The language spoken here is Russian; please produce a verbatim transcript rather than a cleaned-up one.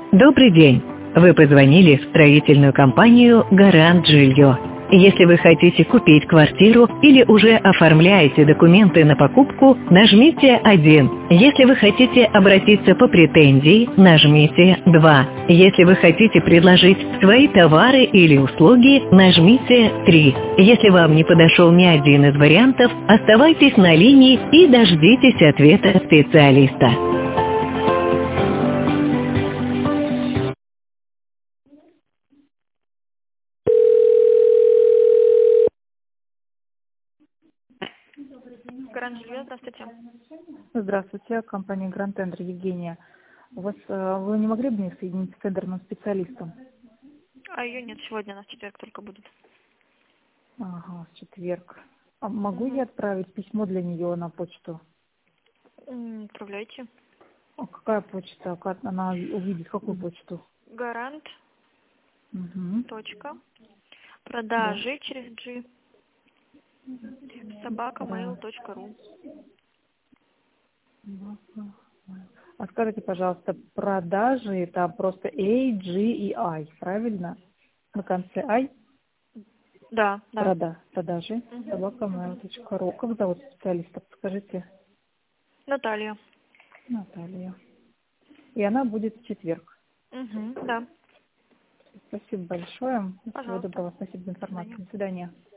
Добрый день! Вы позвонили в строительную компанию «Гарант Жилье». Если вы хотите купить квартиру или уже оформляете документы на покупку, нажмите один. Если вы хотите обратиться по претензии, нажмите два. Если вы хотите предложить свои товары или услуги, нажмите три. Если вам не подошел ни один из вариантов, оставайтесь на линии и дождитесь ответа специалиста. Гарант Жилье, здравствуйте. Здравствуйте, компания Гранд Тендер, Евгения. У вас, э, вы не могли бы мне соединить с тендерным специалистом? А ее нет сегодня, она в четверг только будет. Ага, в четверг. А могу Угу. я отправить письмо для нее на почту? М, Отправляйте. А какая почта? Как она увидит какую почту? Гарант. Угу. Точка. Да. Продажи через G. собака Ра- мейл точка ру. А скажите, пожалуйста, продажи там просто A, G и I, правильно? На конце I? Да, да. Прода, продажи. Угу. собака мейл точка ру. Как зовут специалиста? Подскажите. Наталья. Наталья. И она будет в четверг. Угу. Да. Спасибо большое. Всего Пожалуйста. доброго. Спасибо за До свидания. информацию. До свидания.